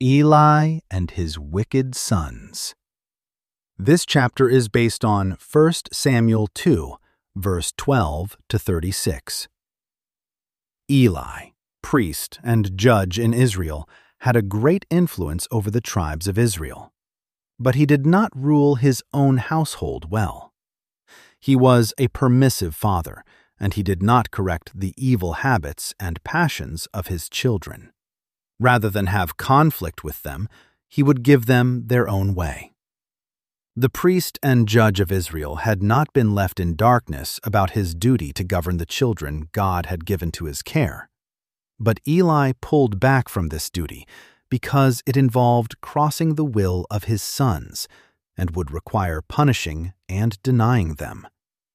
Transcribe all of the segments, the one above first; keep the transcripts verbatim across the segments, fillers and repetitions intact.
Eli and his wicked sons. This chapter is based on First Samuel two, verse twelve to thirty-six. Eli, priest and judge in Israel, had a great influence over the tribes of Israel. But he did not rule his own household well. He was a permissive father, and he did not correct the evil habits and passions of his children. Rather than have conflict with them, he would give them their own way. The priest and judge of Israel had not been left in darkness about his duty to govern the children God had given to his care. But Eli pulled back from this duty because it involved crossing the will of his sons and would require punishing and denying them.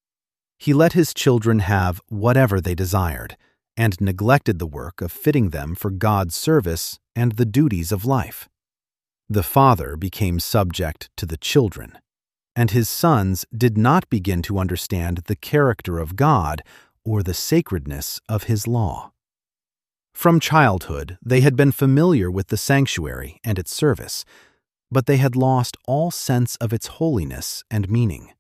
He let his children have whatever they desired and neglected the work of fitting them for God's service and the duties of life. The father became subject to the children, and his sons did not begin to understand the character of God or the sacredness of his law. From childhood, they had been familiar with the sanctuary and its service, but they had lost all sense of its holiness and meaning.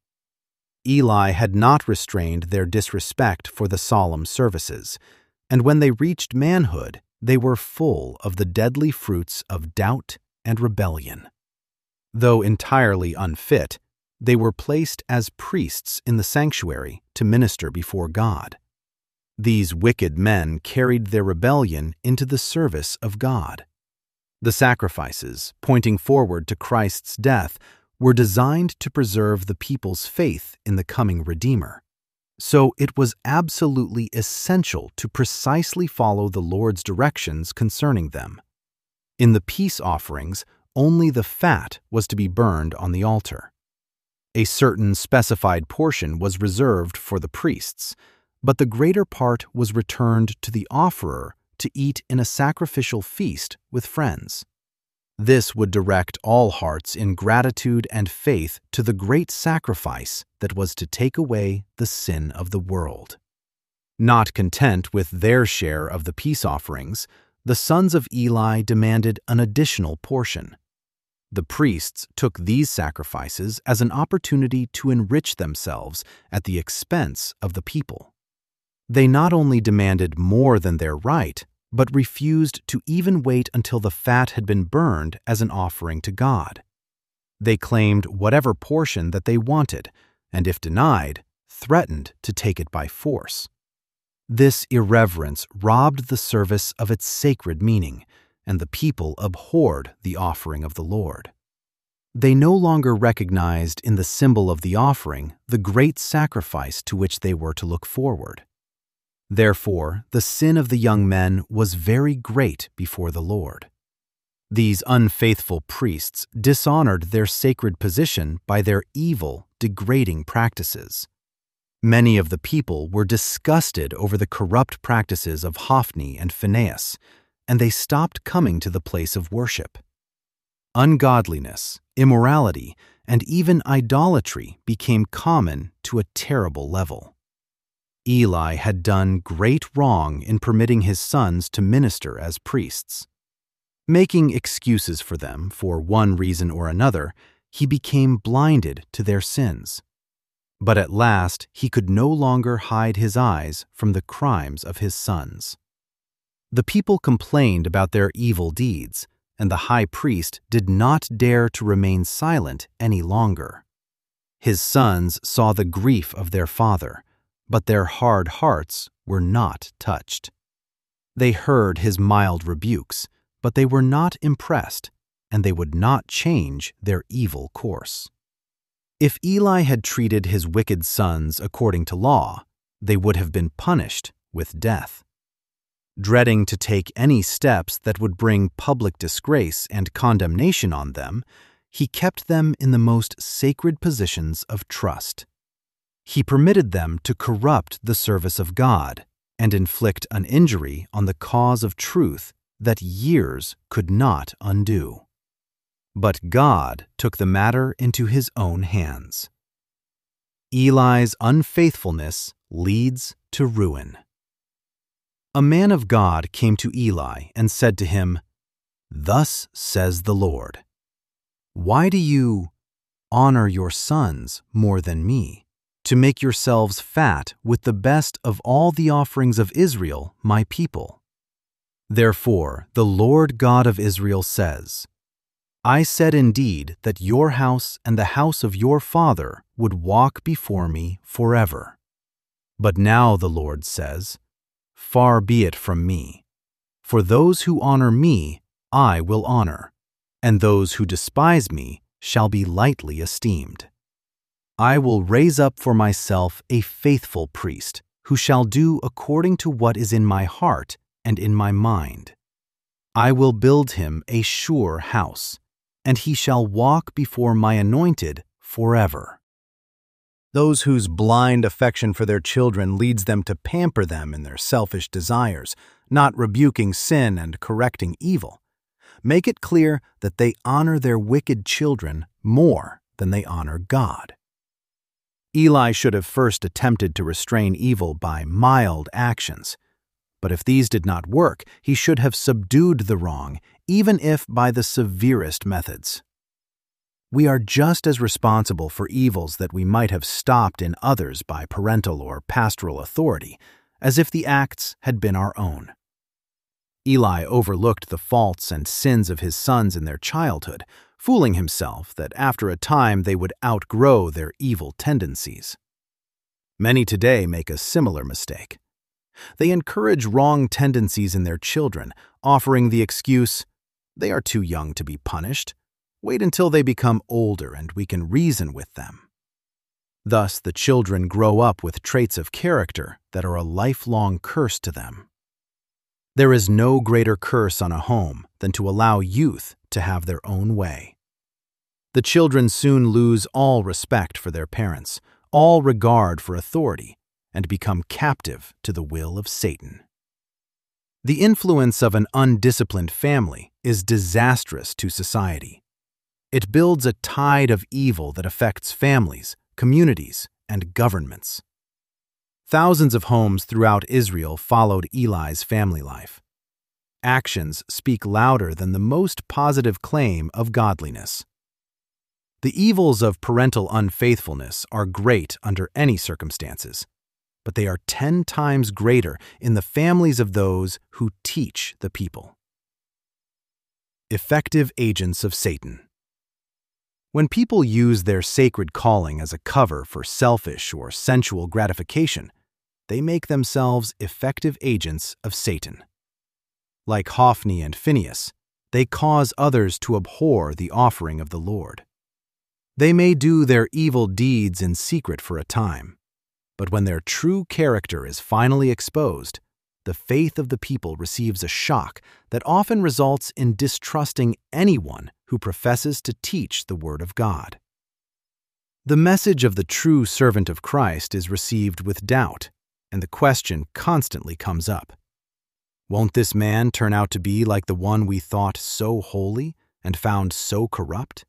Eli had not restrained their disrespect for the solemn services, and when they reached manhood, they were full of the deadly fruits of doubt and rebellion. Though entirely unfit, they were placed as priests in the sanctuary to minister before God. These wicked men carried their rebellion into the service of God. The sacrifices, pointing forward to Christ's death, were designed to preserve the people's faith in the coming Redeemer. So it was absolutely essential to precisely follow the Lord's directions concerning them. In the peace offerings, only the fat was to be burned on the altar. A certain specified portion was reserved for the priests, but the greater part was returned to the offerer to eat in a sacrificial feast with friends. This would direct all hearts in gratitude and faith to the great sacrifice that was to take away the sin of the world. Not content with their share of the peace offerings, the sons of Eli demanded an additional portion. The priests took these sacrifices as an opportunity to enrich themselves at the expense of the people. They not only demanded more than their right, but refused to even wait until the fat had been burned as an offering to God. They claimed whatever portion that they wanted, and if denied, threatened to take it by force. This irreverence robbed the service of its sacred meaning, and the people abhorred the offering of the Lord. They no longer recognized in the symbol of the offering the great sacrifice to which they were to look forward. Therefore, the sin of the young men was very great before the Lord. These unfaithful priests dishonored their sacred position by their evil, degrading practices. Many of the people were disgusted over the corrupt practices of Hophni and Phinehas, and they stopped coming to the place of worship. Ungodliness, immorality, and even idolatry became common to a terrible level. Eli had done great wrong in permitting his sons to minister as priests. Making excuses for them for one reason or another, he became blinded to their sins. But at last he could no longer hide his eyes from the crimes of his sons. The people complained about their evil deeds, and the high priest did not dare to remain silent any longer. His sons saw the grief of their father, but their hard hearts were not touched. They heard his mild rebukes, but they were not impressed, and they would not change their evil course. If Eli had treated his wicked sons according to law, they would have been punished with death. Dreading to take any steps that would bring public disgrace and condemnation on them, he kept them in the most sacred positions of trust. He permitted them to corrupt the service of God and inflict an injury on the cause of truth that years could not undo. But God took the matter into his own hands. Eli's unfaithfulness leads to ruin. A man of God came to Eli and said to him, Thus says the Lord, why do you honor your sons more than me, to make yourselves fat with the best of all the offerings of Israel, my people? Therefore, the Lord God of Israel says, I said indeed that your house and the house of your father would walk before me forever. But now the Lord says, far be it from me. For those who honor me, I will honor, and those who despise me shall be lightly esteemed. I will raise up for myself a faithful priest, who shall do according to what is in my heart and in my mind. I will build him a sure house, and he shall walk before my anointed forever. Those whose blind affection for their children leads them to pamper them in their selfish desires, not rebuking sin and correcting evil, make it clear that they honor their wicked children more than they honor God. Eli should have first attempted to restrain evil by mild actions, but if these did not work, he should have subdued the wrong, even if by the severest methods. We are just as responsible for evils that we might have stopped in others by parental or pastoral authority, as if the acts had been our own. Eli overlooked the faults and sins of his sons in their childhood, fooling himself that after a time they would outgrow their evil tendencies. Many today make a similar mistake. They encourage wrong tendencies in their children, offering the excuse, they are too young to be punished. Wait until they become older and we can reason with them. Thus, the children grow up with traits of character that are a lifelong curse to them. There is no greater curse on a home than to allow youth to have their own way. The children soon lose all respect for their parents, all regard for authority, and become captive to the will of Satan. The influence of an undisciplined family is disastrous to society. It builds a tide of evil that affects families, communities, and governments. Thousands of homes throughout Israel followed Eli's family life. Actions speak louder than the most positive claim of godliness. The evils of parental unfaithfulness are great under any circumstances, but they are ten times greater in the families of those who teach the people. Effective agents of Satan. When people use their sacred calling as a cover for selfish or sensual gratification, they make themselves effective agents of Satan. Like Hophni and Phinehas, they cause others to abhor the offering of the Lord. They may do their evil deeds in secret for a time, but when their true character is finally exposed, the faith of the people receives a shock that often results in distrusting anyone who professes to teach the Word of God. The message of the true servant of Christ is received with doubt, and the question constantly comes up. Won't this man turn out to be like the one we thought so holy and found so corrupt?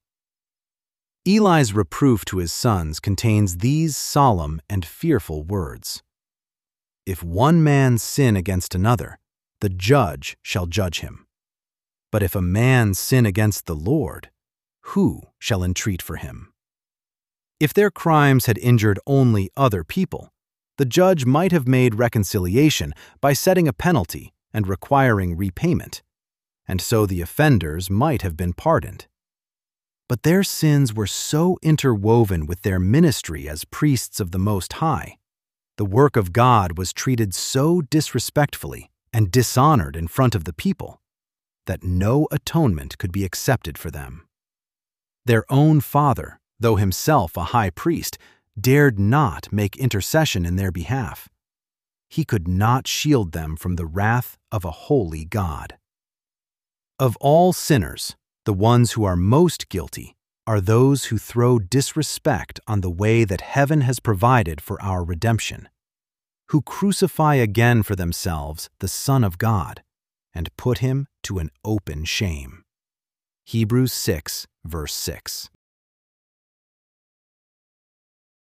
Eli's reproof to his sons contains these solemn and fearful words. If one man sin against another, the judge shall judge him. But if a man sin against the Lord, who shall entreat for him? If their crimes had injured only other people, the judge might have made reconciliation by setting a penalty and requiring repayment, and so the offenders might have been pardoned. But their sins were so interwoven with their ministry as priests of the Most High, the work of God was treated so disrespectfully and dishonored in front of the people, that no atonement could be accepted for them. Their own father, though himself a high priest, dared not make intercession in their behalf. He could not shield them from the wrath of a holy God. Of all sinners, the ones who are most guilty are those who throw disrespect on the way that heaven has provided for our redemption, who crucify again for themselves the Son of God and put him to an open shame. Hebrews six, verse six.